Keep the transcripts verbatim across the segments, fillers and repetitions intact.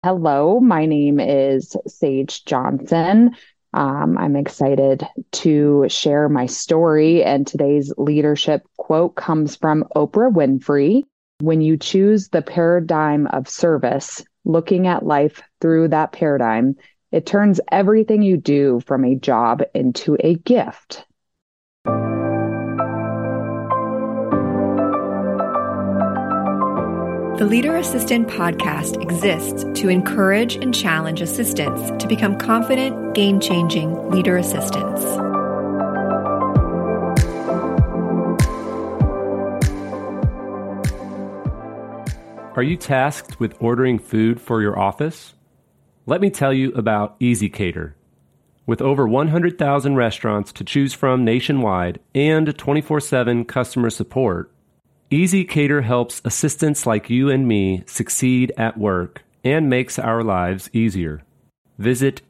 Hello, my name is Sage Johnson. Um, I'm excited to share my story, and today's leadership quote comes from Oprah Winfrey. When you choose the paradigm of service, looking at life through that paradigm, it turns everything you do from a job into a gift. The Leader Assistant podcast exists to encourage and challenge assistants to become confident, game-changing leader assistants. Are you tasked with ordering food for your office? Let me tell you about ezCater. With over one hundred thousand restaurants to choose from nationwide and twenty-four seven customer support, ezCater helps assistants like you and me succeed at work and makes our lives easier. Visit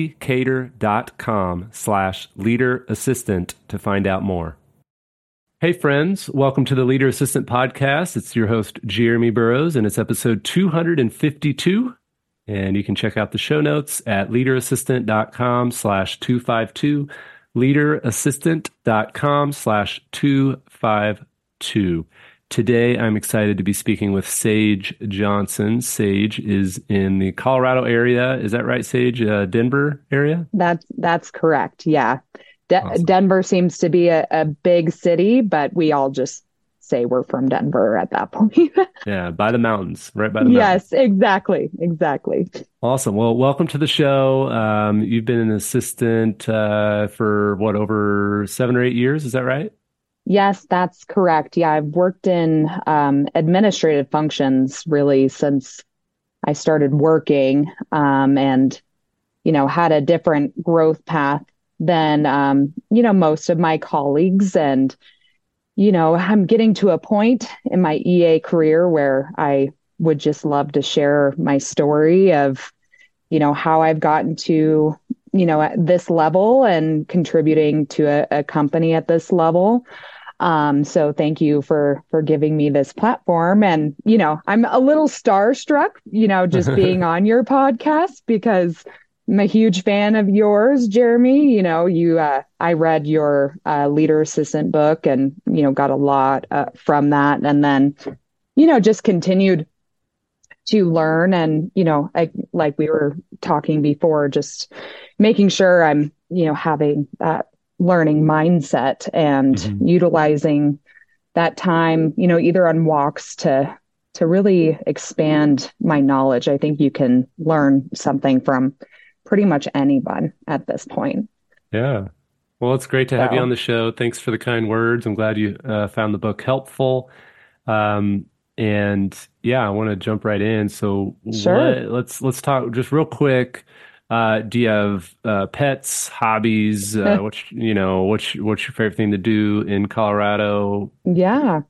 ezcater.com slash leader assistant to find out more. Hey friends, welcome to the Leader Assistant Podcast. It's your host, Jeremy Burrows, and it's episode two hundred fifty-two. And you can check out the show notes at leaderassistant.com slash 252, leaderassistant.com slash 252. Today, I'm excited to be speaking with Sage Johnson. Sage is in the Colorado area. Is that right, Sage? Uh, Denver area? That's that's correct. Yeah. De- Awesome. Denver seems to be a, a big city, but we all just say we're from Denver at that point. Yeah, by the mountains, right by the mountains. Yes, exactly. Exactly. Awesome. Well, welcome to the show. Um, you've been an assistant uh, for what, over seven or eight years? Is that right? Yes, that's correct. Yeah, I've worked in um, administrative functions really since I started working, um, and, you know, had a different growth path than, um, you know, most of my colleagues. And, you know, I'm getting to a point in my E A career where I would just love to share my story of, you know, how I've gotten to, you know, at this level and contributing to a, a company at this level. Um, so thank you for for giving me this platform. And, you know, I'm a little starstruck, you know, just being on your podcast because I'm a huge fan of yours, Jeremy. You know, you uh, I read your uh, Leader Assistant book and, you know, got a lot uh, from that. And then, you know, just continued to learn. And, you know, I, like we were talking before, just making sure I'm, you know, having that learning mindset and Mm-hmm. utilizing that time, you know, either on walks to to really expand my knowledge. I think you can learn something from pretty much anyone at this point. Yeah. Well, it's great to have you So, on the show. Thanks for the kind words. I'm glad you uh, found the book helpful. Um, and yeah, I want to jump right in. So sure. what, let's let's talk just real quick. Uh, do you have uh, pets, hobbies? Uh, what's you know what's what's your favorite thing to do in Colorado? Yeah.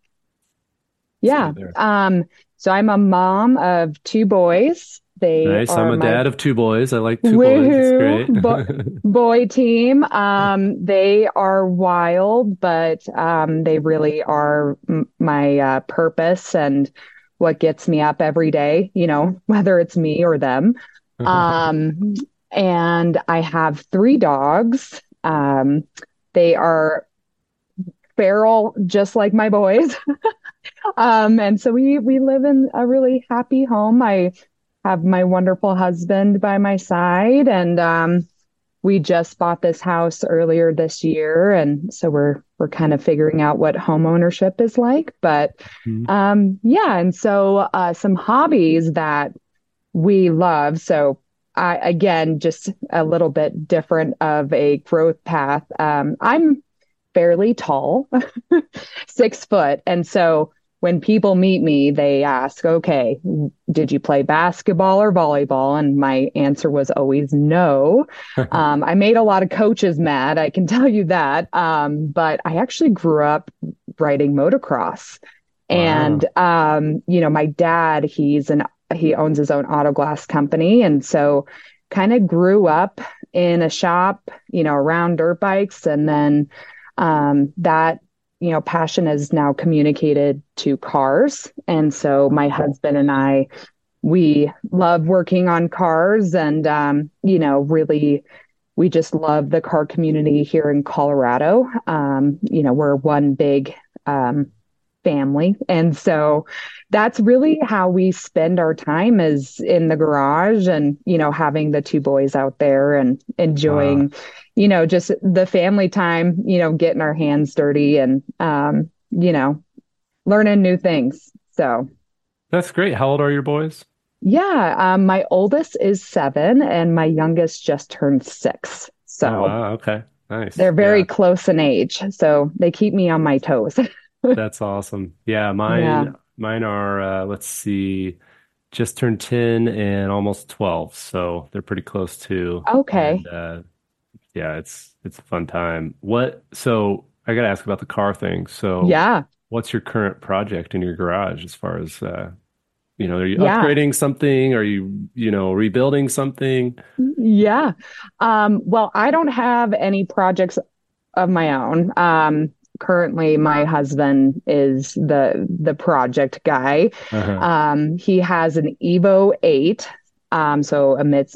Yeah. Start there. Um, so I'm a mom of two boys. They Nice. I'm are a my dad of two boys. I like two boys. It's woohoo great. bo- boy team. Um, they are wild, but um, they really are m- my uh, purpose and what gets me up every day, you know, whether it's me or them. Um, and I have three dogs. Um, they are feral, just like my boys. Um, and so we we live in a really happy home. I have my wonderful husband by my side, and um, we just bought this house earlier this year, and so we're we're kind of figuring out what home ownership is like. But Mhm. um, yeah, and so uh, some hobbies that we love. So I again, just a little bit different of a growth path. Um, I'm fairly tall, six foot. And so when people meet me, they ask, okay, did you play basketball or volleyball? And my answer was always no. Um, I made a lot of coaches mad, I can tell you that. Um, but I actually grew up riding motocross. And, Wow. um, you know, my dad, he's an, he owns his own auto glass company. And so kind of grew up in a shop, you know, around dirt bikes. And then um, that, you know, passion is now communicated to cars. And so my husband and I we love working on cars and, um, you know, really, we just love the car community here in Colorado. Um, you know, we're one big um, family. And so that's really how we spend our time is in the garage and, you know, having the two boys out there and enjoying, Wow. you know, just the family time, you know, getting our hands dirty and, um, you know, learning new things. So, That's great. How old are your boys? yeah, um, my oldest is seven and my youngest just turned six. Oh, So wow. Okay. Nice. they're very Yeah. close in age. So they keep me on my toes. That's awesome. Yeah, Yeah. mine mine are uh let's see, just turned ten and almost twelve, so they're pretty close too. Okay. And uh yeah, it's it's a fun time. What so I gotta ask about the car thing. So Yeah. what's your current project in your garage as far as uh you know, are you Yeah. upgrading something? Are you, you know, rebuilding something? Yeah. Um, well, I don't have any projects of my own. Um, currently my husband is the the project guy. Uh-huh. Um, he has an Evo eight, um, so a Mits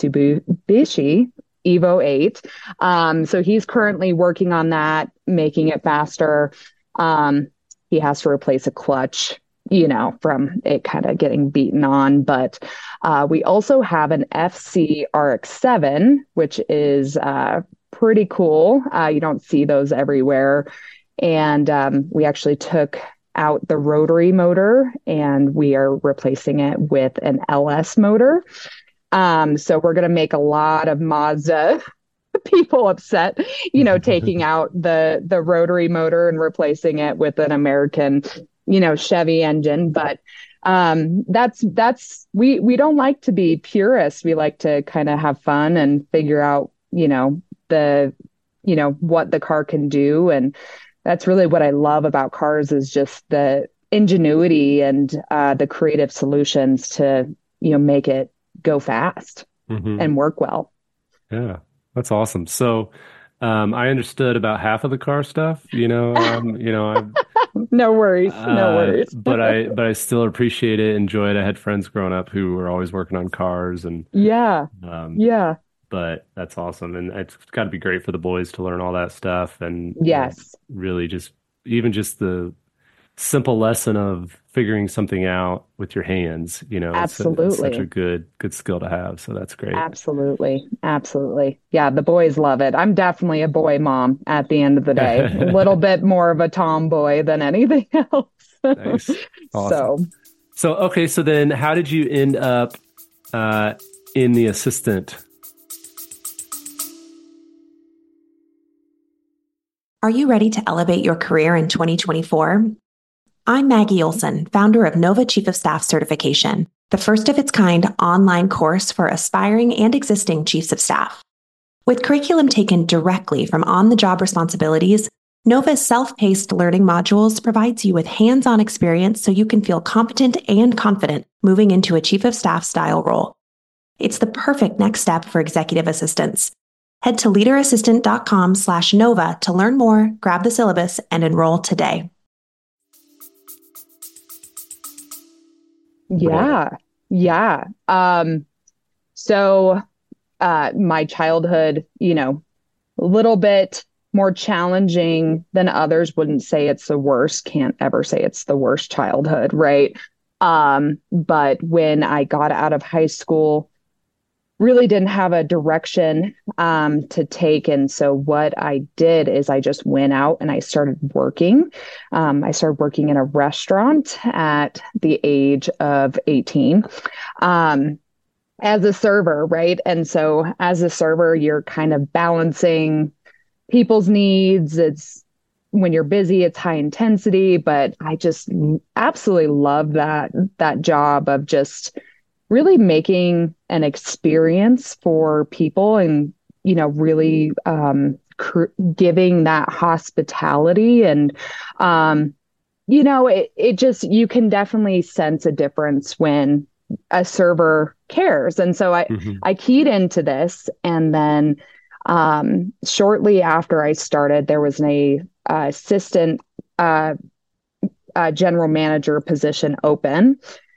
Mitsubishi Evo eight. Um, so he's currently working on that, making it faster. Um, he has to replace a clutch, you know, from it kind of getting beaten on. But uh, we also have an F C R X seven, which is uh, pretty cool. Uh, you don't see those everywhere. And um, we actually took out the rotary motor and we are replacing it with an L S motor. Um, so we're going to make a lot of Mazda people upset, you know, taking out the the rotary motor and replacing it with an American, you know, Chevy engine. But um, that's that's we we don't like to be purists. We like to kind of have fun and figure out, you know, the you know what the car can do, and that's really what I love about cars is just the ingenuity and uh, the creative solutions to you know make it go fast hmm and work well. Yeah, that's awesome. So, um, I understood about half of the car stuff, you know, um, you know, No worries, no Uh, worries. but I but I still appreciate it, enjoy it. I had friends growing up who were always working on cars and Yeah, um yeah, but that's awesome. And it's got to be great for the boys to learn all that stuff and you know yes, really just even just the simple lesson of figuring something out with your hands, you know, it's, it's such a absolutely. good good skill to have. So that's great. Absolutely. Absolutely. Yeah, the boys love it. I'm definitely a boy mom at the end of the day. A little bit more of a tomboy than anything else. Nice. Awesome. So, So okay, so then how did you end up uh in the assistant? Are you ready to elevate your career in twenty twenty-four? I'm Maggie Olson, founder of Nova Chief of Staff Certification, the first of its kind online course for aspiring and existing chiefs of staff. With curriculum taken directly from on-the-job responsibilities, Nova's self-paced learning modules provides you with hands-on experience so you can feel competent and confident moving into a chief of staff style role. It's the perfect next step for executive assistants. Head to leaderassistant.com slash Nova to learn more, grab the syllabus, and enroll today. yeah, yeah. Um, so, uh, my childhood, you know, a little bit more challenging than others. Wouldn't say it's the worst. Can't ever say it's the worst childhood, right? Um, but when I got out of high school, really didn't have a direction um, to take. And so what I did is I just went out and I started working. Um, I started working in a restaurant at the age of eighteen. Um, as a server, right? And so as a server, you're kind of balancing people's needs. It's when you're busy, it's high intensity, but I just absolutely love that that job of just really making an experience for people and you know really um, cr- giving that hospitality and um, you know it it just you can definitely sense a difference when a server cares. And so I hmm I keyed into this, and then um, shortly after I started, there was an uh, assistant uh, uh, general manager position open.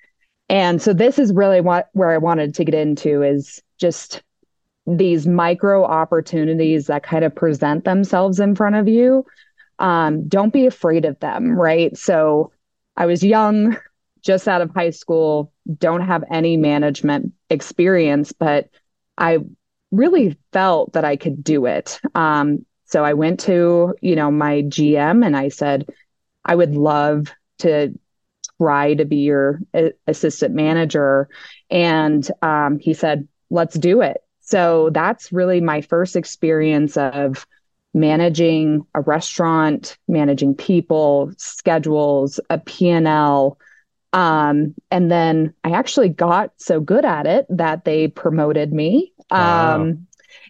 And so this is really what where I wanted to get into is just these micro opportunities that kind of present themselves in front of you. Um, don't be afraid of them, right? So I was young, just out of high school, don't have any management experience, but I really felt that I could do it. Um, so I went to, you know, my G M and I said, I would love to try to be your a- assistant manager. And um, he said, let's do it. So that's really my first experience of managing a restaurant, managing people, schedules, a P and L. Um, and then I actually got so good at it that they promoted me. Wow. Um,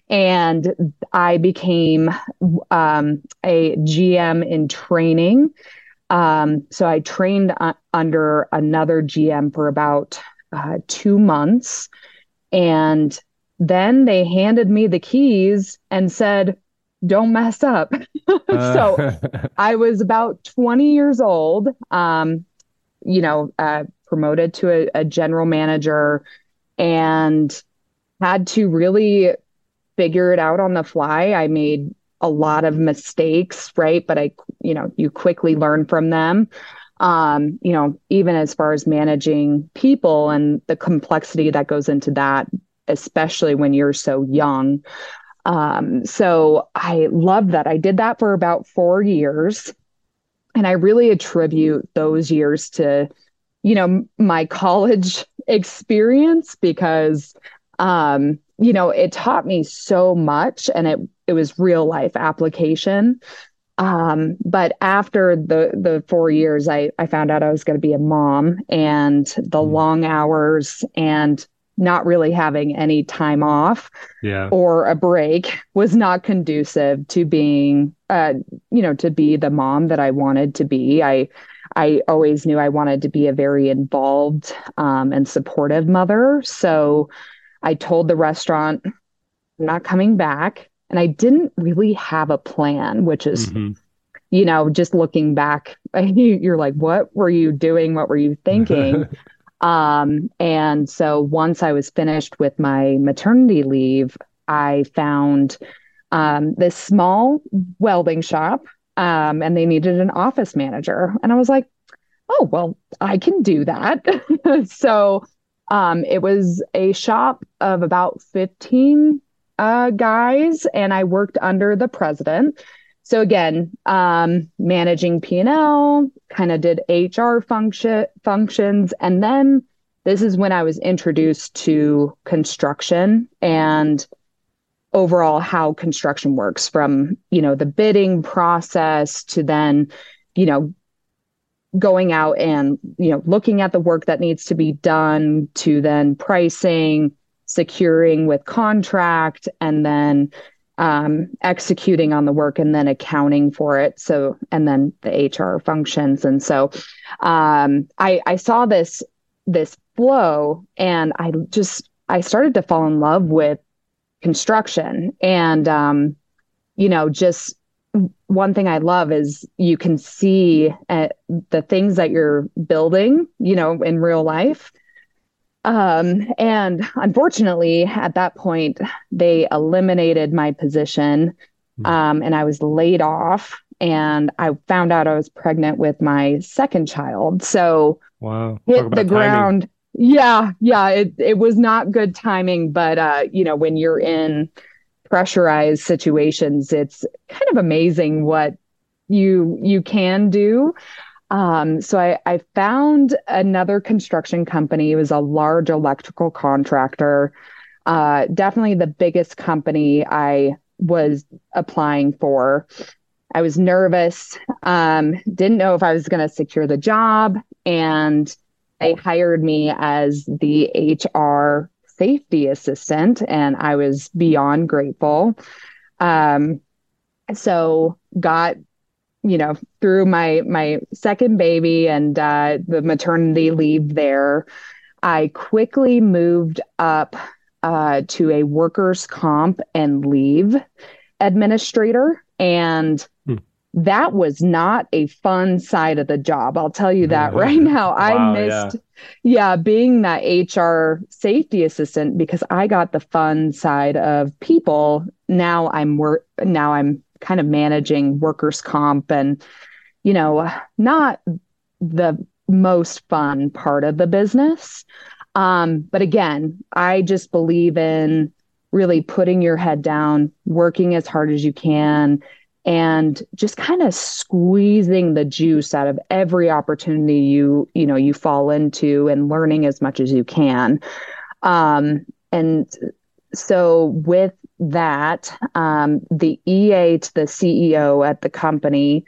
and I became um, a G M in training. Um, so I trained uh, under another G M for about uh, two months. And then they handed me the keys and said, don't mess up. So Uh, I was about twenty years old, um, you know, uh, promoted to a, a general manager and had to really figure it out on the fly. I made a lot of mistakes, right? But I, you know, you quickly learn from them. Um, you know, even as far as managing people and the complexity that goes into that, especially when you're so young. Um, so I love that. I did that for about four years. And I really attribute those years to, you know, my college experience because, um, you know, it taught me so much and it, it was real life application. Um, but after the, the four years, I, I found out I was going to be a mom and the Mm. long hours and not really having any time off Yeah. or a break was not conducive to being, uh, you know, to be the mom that I wanted to be. I, I always knew I wanted to be a very involved, um, and supportive mother. So I told the restaurant, I'm not coming back. And I didn't really have a plan, which is, hmm you know, just looking back, you're like, what were you doing? What were you thinking? Um, and so once I was finished with my maternity leave, I found um, this small welding shop, um, and they needed an office manager. And I was like, oh, well, I can do that. So um, it was a shop of about fifteen uh, guys, and I worked under the president. So again, um, managing P and L, kind of did H R function functions, and then this is when I was introduced to construction and overall how construction works from, you know, the bidding process to then, you know, going out and, you know, looking at the work that needs to be done to then pricing, securing with contract, and then um, executing on the work and then accounting for it. So, and then the H R functions. And so um, I, I saw this, this flow and I just, I started to fall in love with construction and, um, you know, just one thing I love is you can see uh, the things that you're building, you know, in real life. Um, and unfortunately, at that point, they eliminated my position, um, and I was laid off. And I found out I was pregnant with my second child. So Wow. Talk hit the about timing. ground. Yeah, yeah, it it was not good timing, but uh, you know, when you're in pressurized situations, it's kind of amazing what you you can do. Um, so I, I found another construction company. It was a large electrical contractor, uh, definitely the biggest company I was applying for. I was nervous, um, didn't know if I was going to secure the job, and they hired me as the H R safety assistant, and I was beyond grateful. Um, so got you know, through my my second baby and uh, the maternity leave there, I quickly moved up uh, to a workers' comp and leave administrator. And Hmm. that was not a fun side of the job. I'll tell you that right now. I Wow, missed, yeah. yeah, being that H R safety assistant because I got the fun side of people. Now I'm work, now I'm kind of managing workers' comp and, you know, not the most fun part of the business. Um, but again, I just believe in really putting your head down, working as hard as you can, and just kind of squeezing the juice out of every opportunity you, you know, you fall into and learning as much as you can. Um, and so with that, um, the E A to the C E O at the company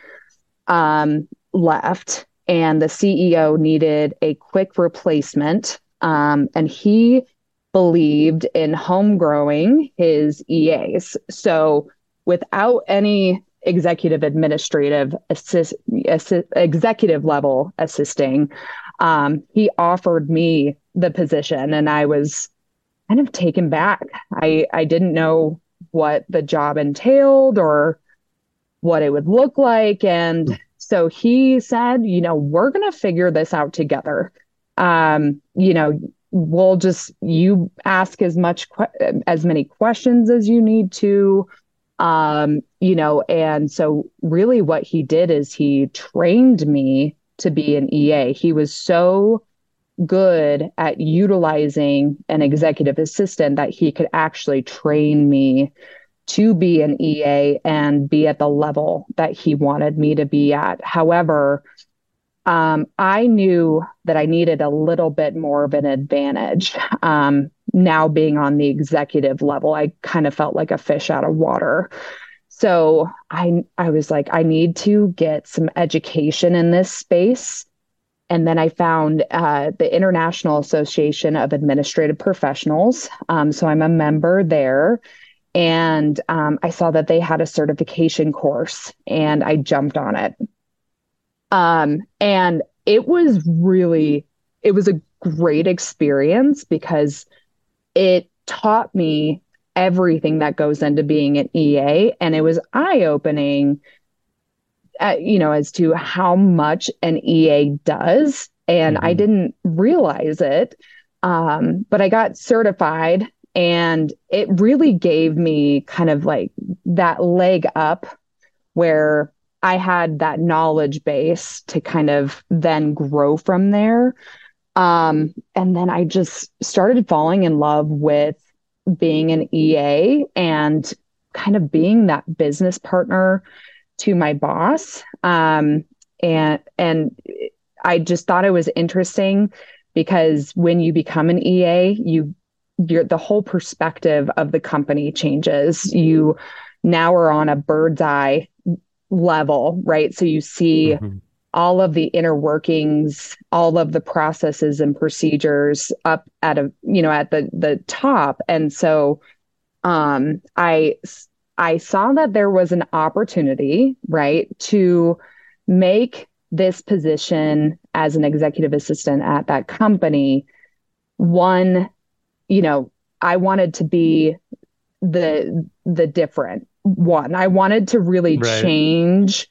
um, left, and the C E O needed a quick replacement. Um, and he believed in home growing his E As. So without any executive administrative assist, assist executive level assisting, um, he offered me the position, and I was kind of taken back. I, I didn't know what the job entailed or what it would look like. And so he said, you know, we're going to figure this out together. Um, you know, we'll just, you ask as much, que- as many questions as you need to, um, you know, and so really what he did is he trained me to be an E A. He was so good at utilizing an executive assistant that he could actually train me to be an E A and be at the level that he wanted me to be at. However, um, I knew that I needed a little bit more of an advantage. Um, now being on the executive level, I kind of felt like a fish out of water. So I, I was like, I need to get some education in this space. And then I found uh, the International Association of Administrative Professionals. Um, so I'm a member there. And um, I saw that they had a certification course and I jumped on it. Um, and it was really, it was a great experience because it taught me everything that goes into being an E A. And it was eye-opening, uh, you know, as to how much an E A does. And mm-hmm. I didn't realize it. Um, but I got certified. And it really gave me kind of like that leg up where I had that knowledge base to kind of then grow from there. Um, and then I just started falling in love with being an E A and kind of being that business partner to my boss. Um, and, and I just thought it was interesting because when you become an E A, you Your, the whole perspective of the company changes. You now are on a bird's eye level, right? So you see mm-hmm. all of the inner workings, all of the processes and procedures up at a, you know, at the, the top. And so um, I, I saw that there was an opportunity, right, to make this position as an executive assistant at that company one, you know, I wanted to be the the different one. I wanted to really right. change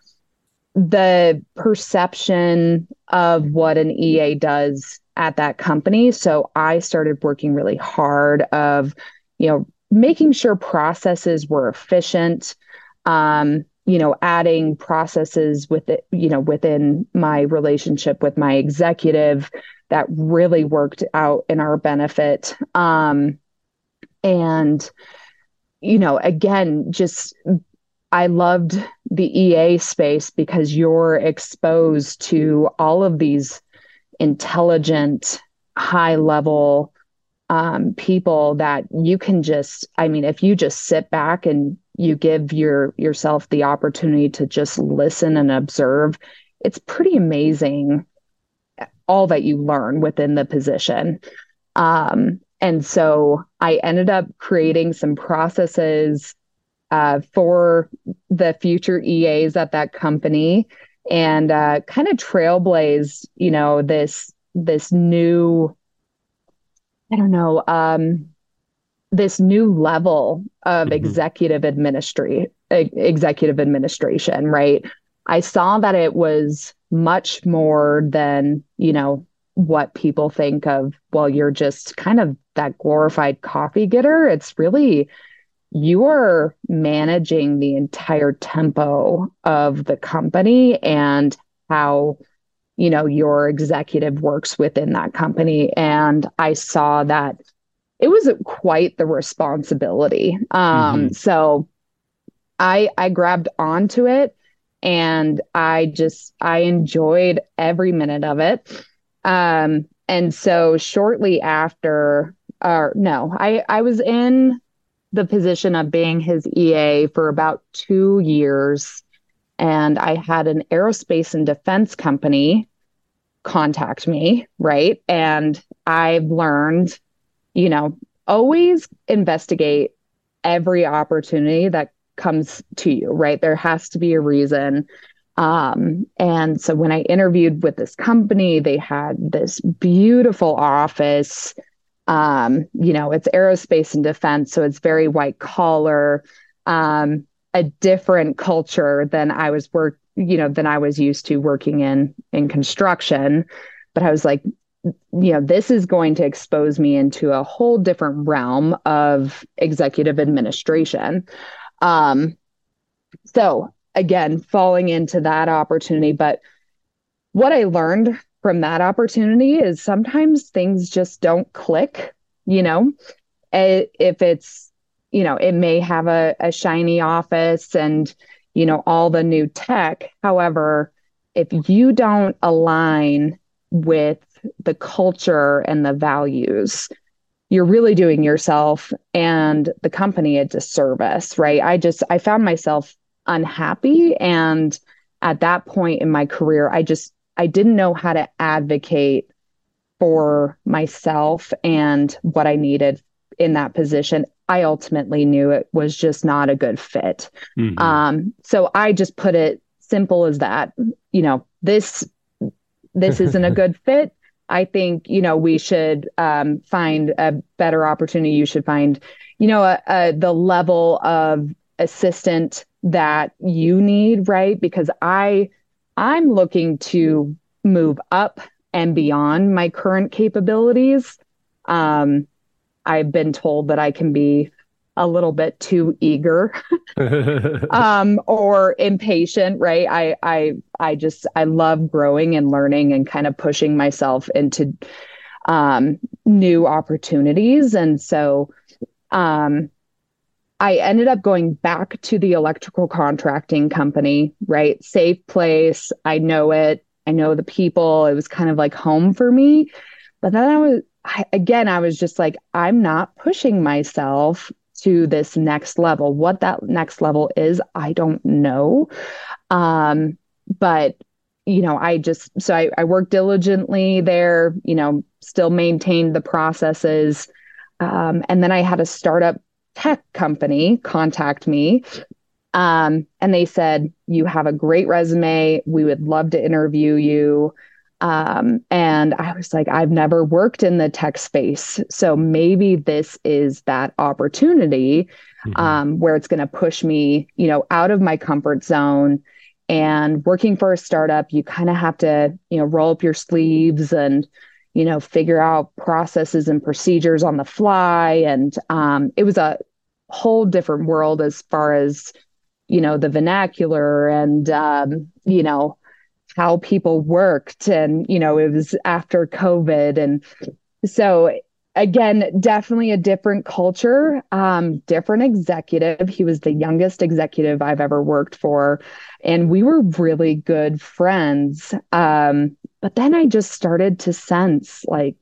the perception of what an E A does at that company. So I started working really hard of, you know, making sure processes were efficient, um, you know, adding processes with it, you know, within my relationship with my executive that really worked out in our benefit. Um, and, you know, again, just, I loved the E A space because you're exposed to all of these intelligent, high level um, people that you can just, I mean, if you just sit back and you give your yourself the opportunity to just listen and observe, it's pretty amazing all that you learn within the position. Um, and so I ended up creating some processes uh, for the future E As at that company and uh, kind of trailblazed, you know, this, this new, I don't know, um, this new level of mm-hmm. executive administra- e- executive administration, right? I saw that it was much more than, you know, what people think of, well, you're just kind of that glorified coffee getter. It's really, you are managing the entire tempo of the company and how, you know, your executive works within that company. And I saw that it was quite the responsibility. Um, Mm-hmm. so I I grabbed onto it and I just I enjoyed every minute of it. Um, and so shortly after, or no, I I was in the position of being his E A for about two years, and I had an aerospace and defense company contact me, right? And I've learned, you know, always investigate every opportunity that comes to you, right? There has to be a reason. Um, and so when I interviewed with this company, they had this beautiful office. Um, you know, it's aerospace and defense, so it's very white collar, um, a different culture than I was work, you know, than I was used to working in in construction. But I was like, you know, this is going to expose me into a whole different realm of executive administration. Um, so again, falling into that opportunity. But what I learned from that opportunity is sometimes things just don't click, you know, Eh, if it's, you know, it may have a, a shiny office and, you know, all the new tech. However, if you don't align with the culture and the values, you're really doing yourself and the company a disservice, right? I just, I found myself unhappy. And at that point in my career, I just, I didn't know how to advocate for myself and what I needed in that position. I ultimately knew it was just not a good fit. Mm-hmm. Um, so I just put it simple as that, you know, this, this isn't a good fit. I think, you know, we should um, find a better opportunity. You should find, you know, a, a, the level of assistant that you need, right? Because I, I'm looking to move up and beyond my current capabilities. Um, I've been told that I can be a little bit too eager um, or impatient, right? I, I, I just, I love growing and learning and kind of pushing myself into um, new opportunities. And so um, I ended up going back to the electrical contracting company, right? Safe place. I know it. I know the people. It was kind of like home for me. But then I was, I, again, I was just like, I'm not pushing myself to this next level. What that next level is, I don't know. Um, but, you know, I just, so I, I worked diligently there, you know, still maintained the processes. Um, and then I had a startup tech company contact me. Um, and they said, you have a great resume. We would love to interview you. Um, and I was like, I've never worked in the tech space. So maybe this is that opportunity Mm-hmm. um, where it's going to push me, you know, out of my comfort zone. And working for a startup, you kind of have to, you know, roll up your sleeves and, you know, figure out processes and procedures on the fly. And um, it was a whole different world as far as, you know, the vernacular and, um, you know, how people worked. And, you know, it was after COVID. And so, again, definitely a different culture, um, different executive. He was the youngest executive I've ever worked for. And we were really good friends. Um, but then I just started to sense like,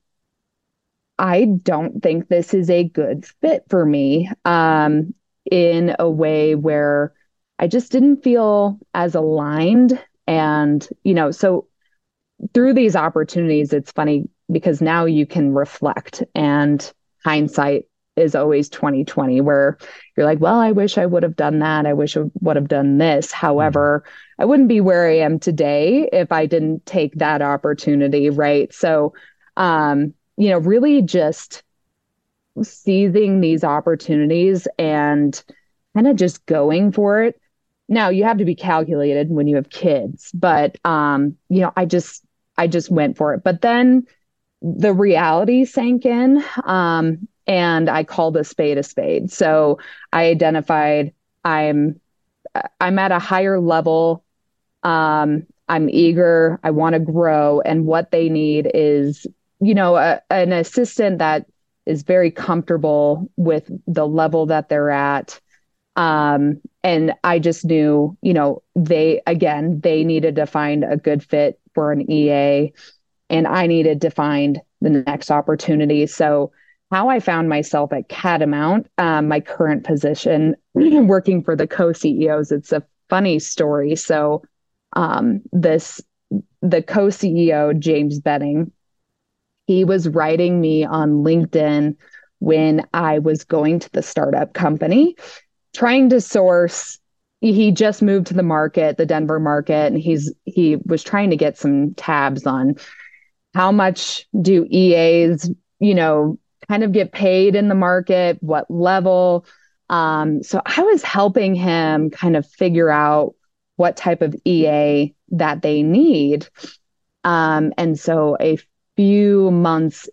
I don't think this is a good fit for me um, in a way where I just didn't feel as aligned. And, you know, so through these opportunities, it's funny because now you can reflect and hindsight is always twenty twenty where you're like, well, I wish I would have done that. I wish I would have done this. However, mm-hmm. I wouldn't be where I am today if I didn't take that opportunity. Right. So, um, you know, really just seizing these opportunities and kind of just going for it. Now you have to be calculated when you have kids, but um, you know, I just I just went for it. But then the reality sank in, um, and I called a spade a spade. So I identified I'm I'm at a higher level. Um, I'm eager. I want to grow, and what they need is, you know, a, an assistant that is very comfortable with the level that they're at. Um, and I just knew, you know, they, again, they needed to find a good fit for an E A, and I needed to find the next opportunity. So how I found myself at Catamount, um, my current position, working for the co-C E Os, it's a funny story. So um, this, the co-C E O, James Benning, he was writing me on LinkedIn when I was going to the startup company, trying to source. He just moved to the market, the Denver market, and he's he was trying to get some tabs on how much do E As, you know, kind of get paid in the market, what level. Um, so I was helping him kind of figure out what type of E A that they need. Um, and so a few months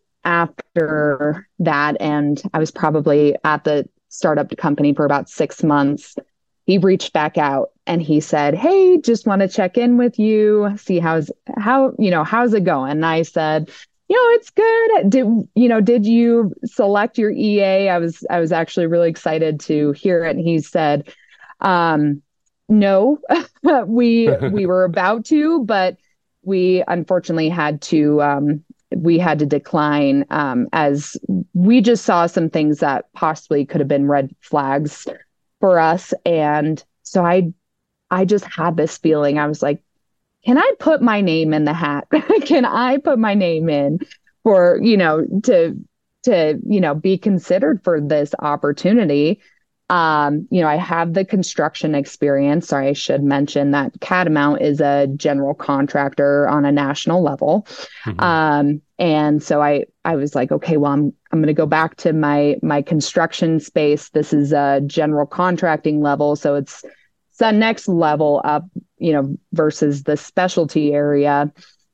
after that, and I was probably at the startup company for about six months, he reached back out and he said, "Hey, just want to check in with you, see how's how, you know, how's it going?" And I said, "You know, it's good. Did, you know, did you select your E A?" I was, I was actually really excited to hear it. And he said, um, "No, we, we were about to, but we unfortunately had to, um, we had to decline, um, as we just saw some things that possibly could have been red flags for us." And so I, I just had this feeling. I was like, can I put my name in the hat? Can I put my name in for, you know, to, to, you know, be considered for this opportunity? Um, you know, I have the construction experience. Sorry, I should mention that Catamount is a general contractor on a national level. Mm-hmm. Um, and so I, I was like, okay, well, I'm, I'm going to go back to my, my construction space. This is a general contracting level. So it's, it's the next level up, you know, versus the specialty area.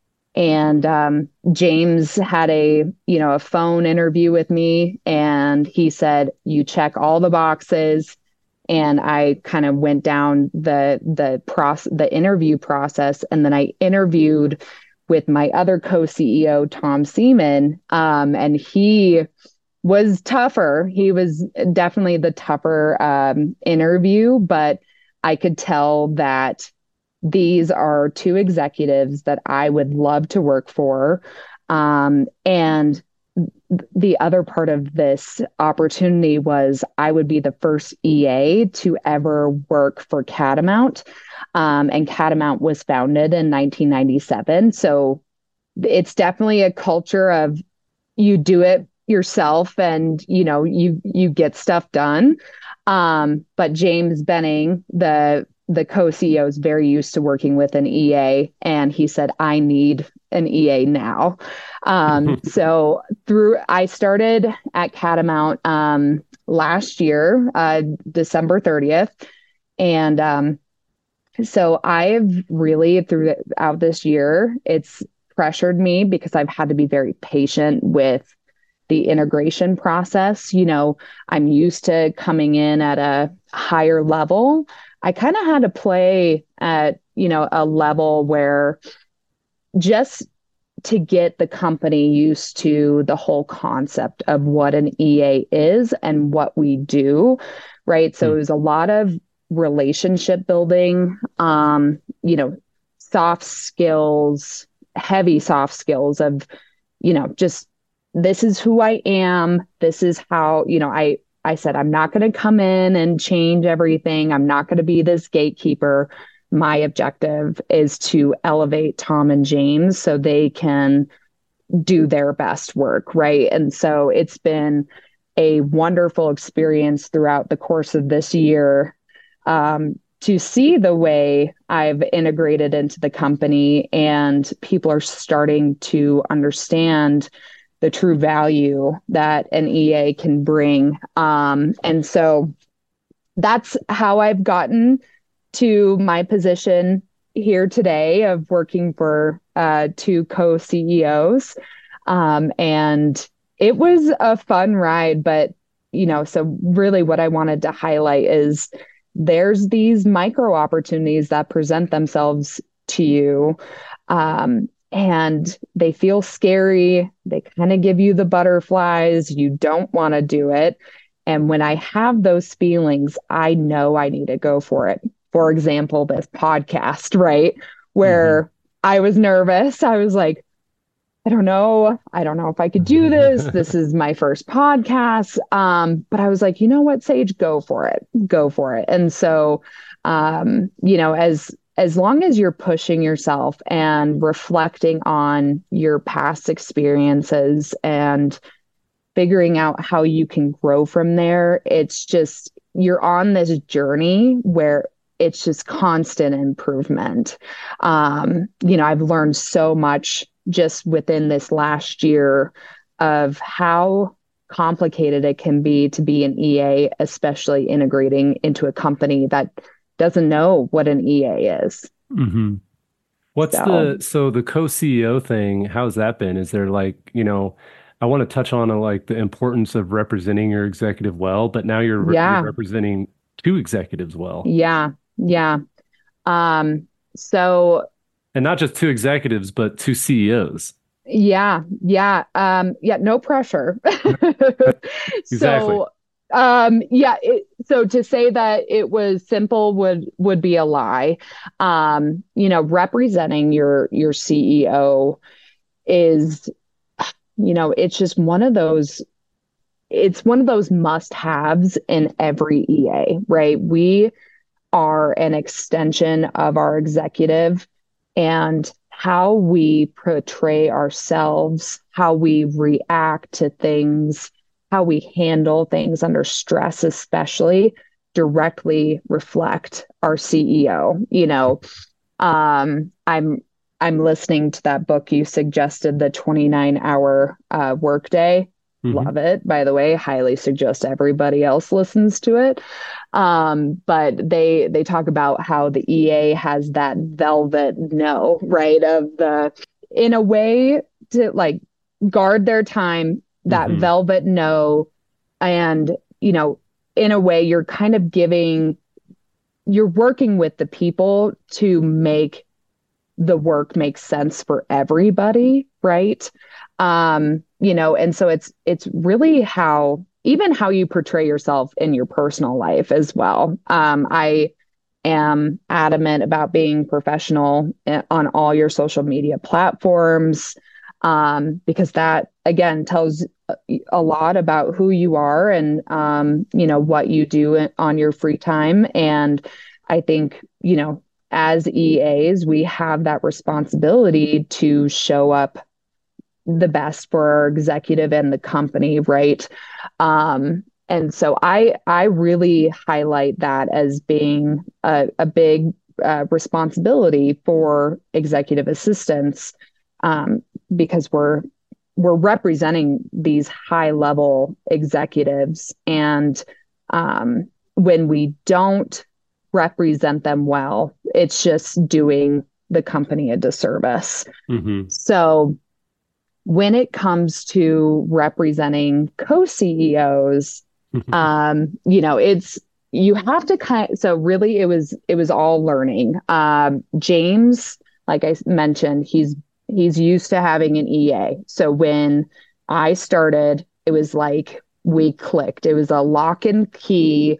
And um, James had a, you know, a phone interview with me, and he said, "You check all the boxes." And I kind of went down the the process, the interview process, and then I interviewed with my other co-C E O, Tom Seaman, um, and he was tougher. He was definitely the tougher um, interview, but I could tell that these are two executives that I would love to work for. Um, and the other part of this opportunity was I would be the first E A to ever work for Catamount. Um, and Catamount was founded in nineteen ninety-seven. So it's definitely a culture of you do it yourself and, you know, you, you get stuff done. Um, but James Benning, the the co-C E O, is very used to working with an E A, and he said, "I need an E A now." Um, so through, I started at Catamount um, last year, uh, December thirtieth. And um, so I've really, throughout this year, it's pressured me because I've had to be very patient with the integration process. You know, I'm used to coming in at a higher level. I kind of had to play at, you know, a level where just to get the company used to the whole concept of what an E A is and what we do, right? So mm. it was a lot of relationship building, um, you know, soft skills, heavy soft skills of, you know, just this is who I am. This is how, you know, I, I said, I'm not going to come in and change everything. I'm not going to be this gatekeeper. My objective is to elevate Tom and James so they can do their best work, right? And so it's been a wonderful experience throughout the course of this year um, to see the way I've integrated into the company, and people are starting to understand the true value that an E A can bring. Um, and so that's how I've gotten to my position here today of working for uh, two co-C E Os. Um, and it was a fun ride, but, you know, so really what I wanted to highlight is there's these micro opportunities that present themselves to you. Um, and they feel scary. They kind of give you the butterflies. You don't want to do it. And when I have those feelings, I know I need to go for it. For example, this podcast, right? Where mm-hmm. I was nervous. I was like, I don't know. I don't know if I could do this. This is my first podcast. Um, but I was like, you know what, Sage, go for it. Go for it. And so, um, you know, as as long as you're pushing yourself and reflecting on your past experiences and figuring out how you can grow from there, it's just, you're on this journey where it's just constant improvement. Um, you know, I've learned so much just within this last year of how complicated it can be to be an E A, especially integrating into a company that doesn't know what an E A is. Mm-hmm. What's so, the, so the co-C E O thing, how's that been? Is there like, you know, I want to touch on uh, like the importance of representing your executive well, but now you're, re- yeah. you're representing two executives well. Yeah. Yeah. Um, so, and not just two executives, but two C E Os. Yeah. Yeah. Um, yeah. No pressure. Exactly. So, um, yeah. It, so to say that it was simple would, would be a lie. Um, you know, representing your, your C E O is, you know, it's just one of those, it's one of those must-haves in every E A, right? We are an extension of our executive, and how we portray ourselves, how we react to things, how we handle things under stress, especially, directly reflect our C E O. You know, um, I'm I'm listening to that book you suggested, the twenty-nine hour uh, workday. Mm-hmm. Love it, by the way. Highly suggest everybody else listens to it. Um, but they they talk about how the E A has that velvet no, right? Of the, in a way, to like guard their time, that mm-hmm. velvet no. And, you know, in a way, you're kind of giving, you're working with the people to make the work make sense for everybody, right? Um, you know, and so it's it's really how, even how you portray yourself in your personal life as well. Um, I am adamant about being professional on all your social media platforms, um, because that, again, tells a lot about who you are and, um, you know, what you do on your free time. And I think, you know, as E As, we have that responsibility to show up the best for our executive and the company, right? Um, and so I I really highlight that as being a, a big uh, responsibility for executive assistants, um, because we're we're representing these high level executives, and um, when we don't represent them well, it's just doing the company a disservice. Mm-hmm. So when it comes to representing co-C E Os, um, you know, it's, you have to kind of, so really it was, it was all learning. Um, James, like I mentioned, he's, he's used to having an E A. So when I started, it was like, we clicked. It was a lock and key.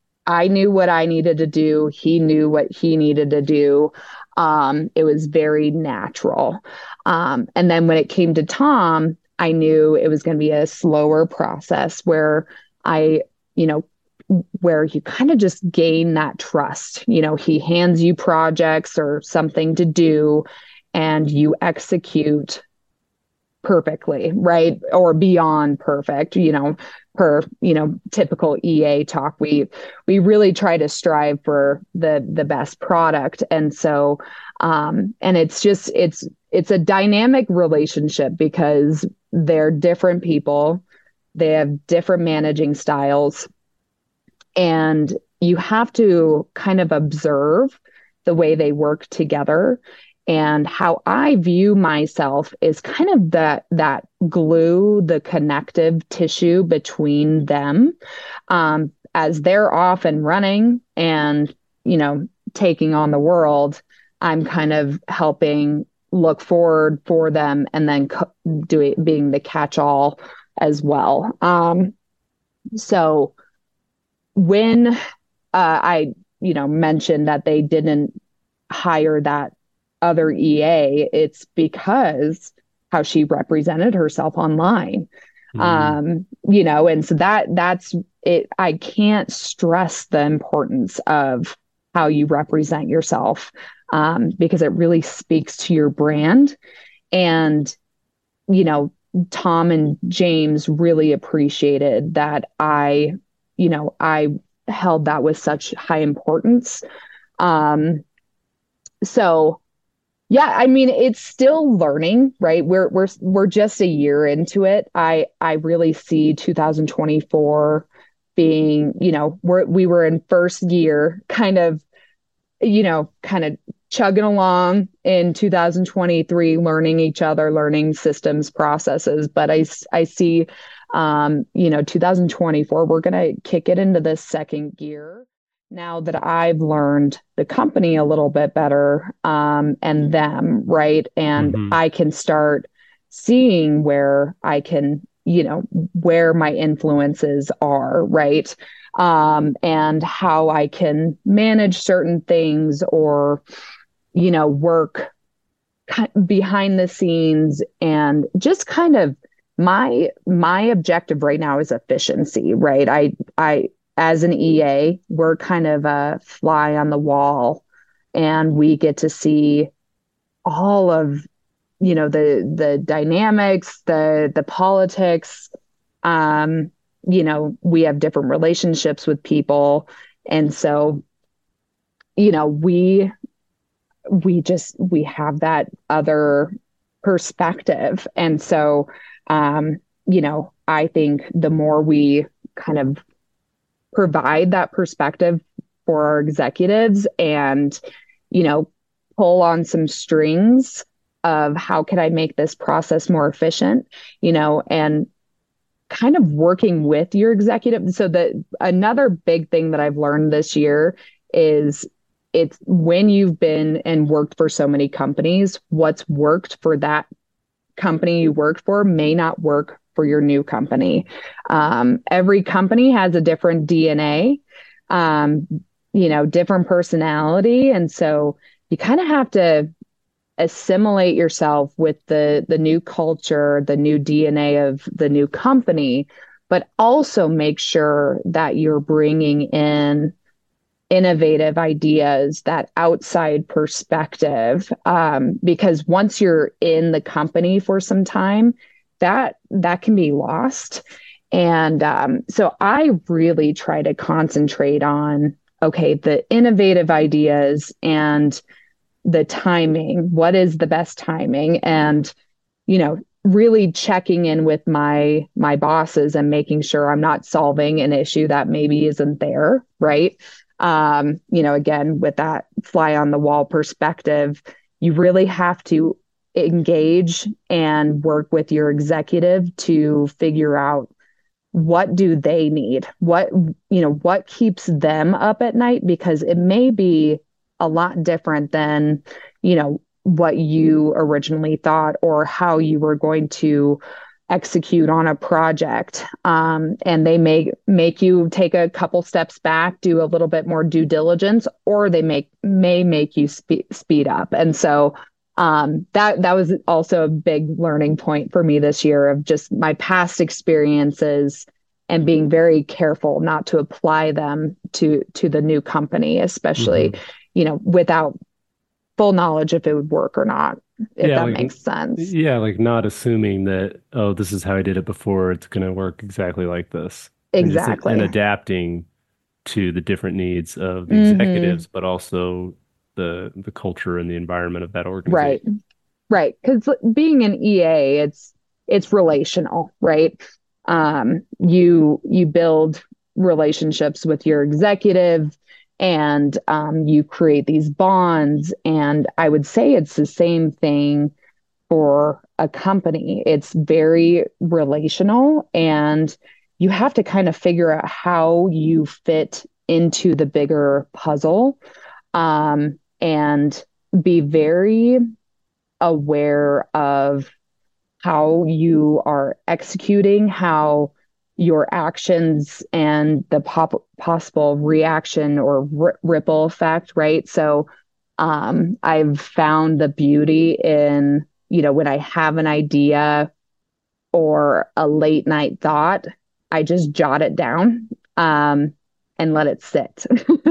I knew what I needed to do. He knew what he needed to do. Um, it was very natural. Um, and then when it came to Tom, I knew it was going to be a slower process where I, you know, where you kind of just gain that trust. You know, he hands you projects or something to do, and you execute perfectly, right? Or beyond perfect, you know, per, you know, typical E A talk. We, we really try to strive for the, the best product. And so, um, and it's just, it's, it's a dynamic relationship because they're different people. They have different managing styles. And you have to kind of observe the way they work together. And how I view myself is kind of that that glue, the connective tissue between them, um, as they're off and running and, you know, taking on the world. I'm kind of helping look forward for them and then co- doing being the catch-all as well. Um, so when uh, I, you know, mentioned that they didn't hire that other E A, it's because how she represented herself online. Mm. Um, you know, and so that that's it. I can't stress the importance of how you represent yourself, um, because it really speaks to your brand. And, you know, Tom and James really appreciated that I, you know, I held that with such high importance. Um, so Yeah, I mean, it's still learning, right? We're we're we're just a year into it. I I really see two thousand twenty-four being, you know, we're we were in first gear, kind of, you know, kind of chugging along in two thousand twenty-three, learning each other, learning systems, processes. But I I see, um, you know, two thousand twenty-four, we're going to kick it into the second gear. Now that I've learned the company a little bit better, um, and them, right? And mm-hmm. I can start seeing where I can, you know, where my influences are, right? Um, and how I can manage certain things or, you know, work behind the scenes and just kind of my, my objective right now is efficiency, right? I, I, as an E A, we're kind of a fly on the wall and we get to see all of, you know, the, the dynamics, the, the politics. Um, you know, we have different relationships with people. And so, you know, we, we just, we have that other perspective. And so, um, you know, I think the more we kind of provide that perspective for our executives and, you know, pull on some strings of how could I make this process more efficient, you know, and kind of working with your executive. So that another big thing that I've learned this year is it's when you've been and worked for so many companies, what's worked for that company you worked for may not work for your new company. Um, every company has a different D N A, um, you know, different personality. And so you kind of have to assimilate yourself with the, the new culture, the new D N A of the new company, but also make sure that you're bringing in innovative ideas, that outside perspective, um, because once you're in the company for some time, that that can be lost. And um, so I really try to concentrate on, okay, the innovative ideas and the timing. What is the best timing? And, you know, really checking in with my my bosses and making sure I'm not solving an issue that maybe isn't there, right? Um, you know, again, with that fly on the wall perspective, you really have to engage and work with your executive to figure out what do they need, what, you know, what keeps them up at night, because it may be a lot different than, you know, what you originally thought or how you were going to execute on a project. Um, and they may make you take a couple steps back, do a little bit more due diligence, or they make may make you spe- speed up. And so um, that that was also a big learning point for me this year of just my past experiences and being very careful not to apply them to to the new company, especially, mm-hmm. you know, without full knowledge if it would work or not, if yeah, that like, makes sense. Yeah, like not assuming that, oh, this is how I did it before, it's going to work exactly like this. Exactly. And, just, and adapting to the different needs of the mm-hmm. executives, but also the the culture and the environment of that organization. Right. Right. Because being an E A, it's it's relational, right? Um, you you build relationships with your executive, and um, you create these bonds. And I would say it's the same thing for a company. It's very relational, and you have to kind of figure out how you fit into the bigger puzzle, um, and be very aware of how you are executing, how your actions and the pop- possible reaction or r- ripple effect, right? So um, I've found the beauty in, you know, when I have an idea or a late night thought, I just jot it down um, and let it sit.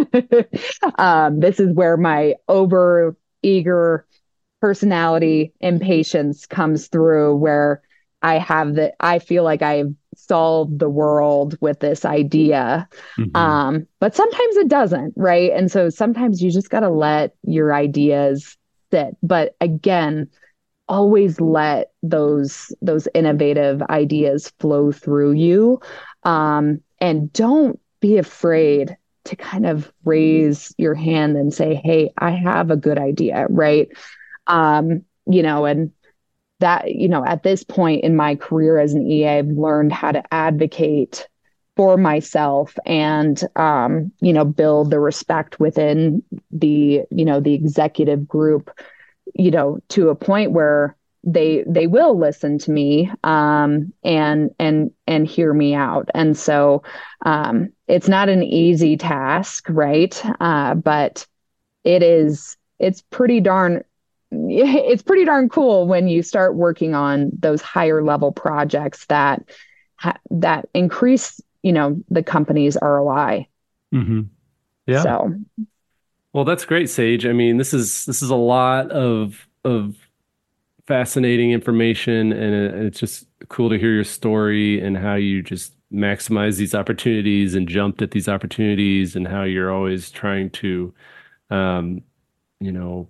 um, this is where my over eager personality impatience comes through, where I have the, I feel like I've solved the world with this idea. Mm-hmm. Um, but sometimes it doesn't, right? And so sometimes you just got to let your ideas sit. But again, always let those those innovative ideas flow through you, um, and don't be afraid to kind of raise your hand and say, hey, I have a good idea, right? Um, you know, and that, you know, at this point in my career as an E A, I've learned how to advocate for myself and, um, you know, build the respect within the, you know, the executive group, you know, to a point where they they will listen to me, um, and and and hear me out. And so um, it's not an easy task, right? Uh, but it is. It's pretty darn. It's pretty darn cool when you start working on those higher level projects that ha- that increase, you know, the company's R O I. Mm-hmm. Yeah. So. Well, that's great, Sage. I mean, this is this is a lot of of fascinating information, and it, it's just cool to hear your story and how you just maximize these opportunities and jumped at these opportunities, and how you're always trying to, um, you know,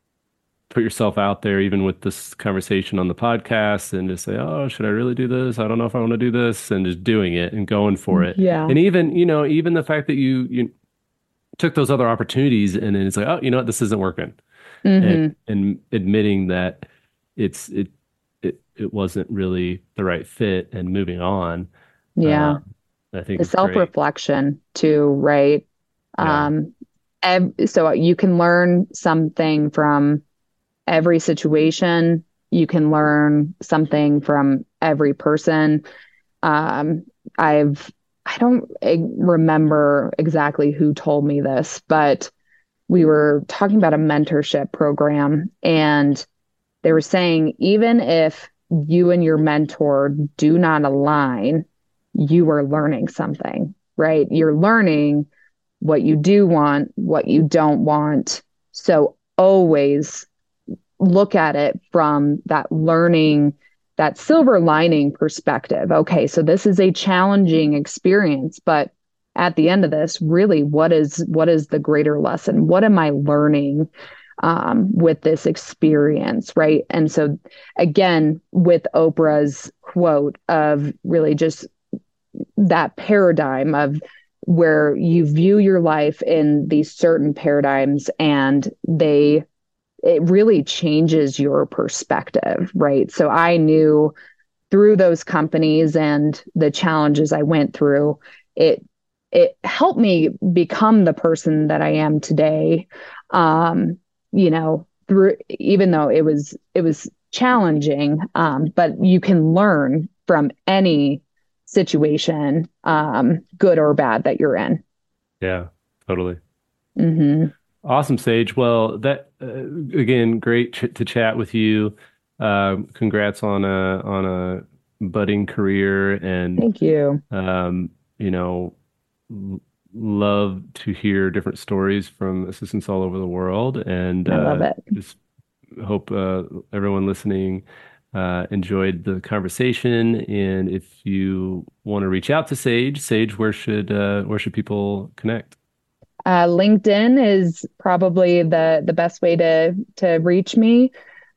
put yourself out there, even with this conversation on the podcast, and just say, oh, should I really do this? I don't know if I want to do this, and just doing it and going for it. Yeah. And even, you know, even the fact that you you took those other opportunities and then it's like, oh, you know what, this isn't working. Mm-hmm. And, and admitting that it's it it it wasn't really the right fit and moving on. Yeah. Um, I think The it's great. self-reflection too, right? Yeah. Um, ev- so you can learn something from every situation. You can learn something from every person. Um, I've, I don't eh, remember exactly who told me this, but we were talking about a mentorship program, and they were saying, even if you and your mentor do not align, you are learning something, right? You're learning what you do want, what you don't want. So always look at it from that learning, that silver lining perspective. Okay, so this is a challenging experience, but at the end of this, really, what is what is the greater lesson? What am I learning um, with this experience, right? And so, again, with Oprah's quote of really just that paradigm of where you view your life in these certain paradigms, and they it really changes your perspective, right? So I knew through those companies and the challenges I went through, it it helped me become the person that I am today. Um, you know, through even though it was it was challenging, um, but you can learn from any situation, um, good or bad, that you're in. Yeah, totally. Mm-hmm. Awesome, Sage. Well, that uh, again, great ch to chat with you. Um, congrats on a on a budding career, and Thank you. um, you know, l- love to hear different stories from assistants all over the world, and I love uh, it. just hope uh, everyone listening uh, enjoyed the conversation. And if you want to reach out to Sage, Sage, where should uh, where should people connect? Uh, LinkedIn is probably the the best way to to reach me.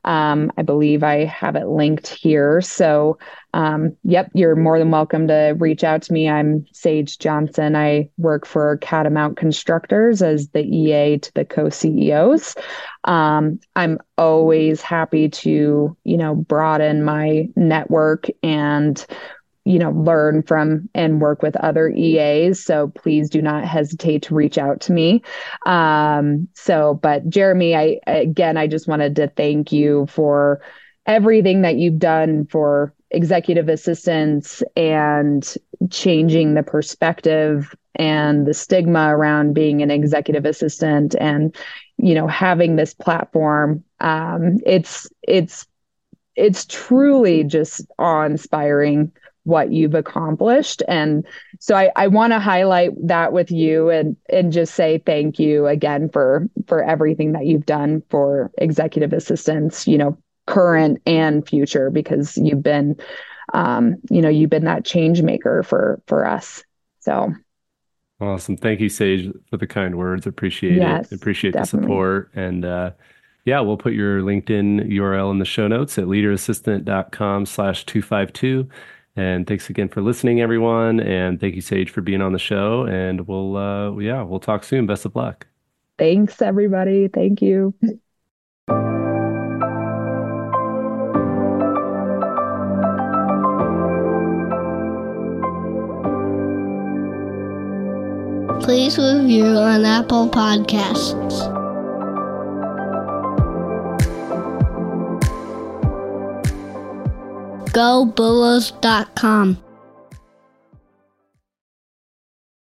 Um, I believe I have it linked here. So, um, yep, you're more than welcome to reach out to me. I'm Sage Johnson. I work for Catamount Constructors as the E A to the co-C E Os. Um, I'm always happy to, you know, broaden my network and you know, learn from and work with other E As. So please do not hesitate to reach out to me. Um, so, but Jeremy, I, again, I just wanted to thank you for everything that you've done for executive assistants and changing the perspective and the stigma around being an executive assistant and, you know, having this platform. Um, it's, it's, it's truly just awe-inspiring what you've accomplished. And so I, I want to highlight that with you and, and just say thank you again for, for everything that you've done for executive assistants, you know, current and future, because you've been, um, you know, you've been that change maker for, for us. So. Awesome. Thank you, Sage, for the kind words. Appreciate yes, it. Appreciate definitely. the support. And, uh, yeah, we'll put your LinkedIn U R L in the show notes at leaderassistant.com slash 252. And thanks again for listening, everyone. And thank you, Sage, for being on the show. And we'll, uh, yeah, we'll talk soon. Best of luck. Thanks, everybody. Thank you. Please review on Apple Podcasts. go bulls dot com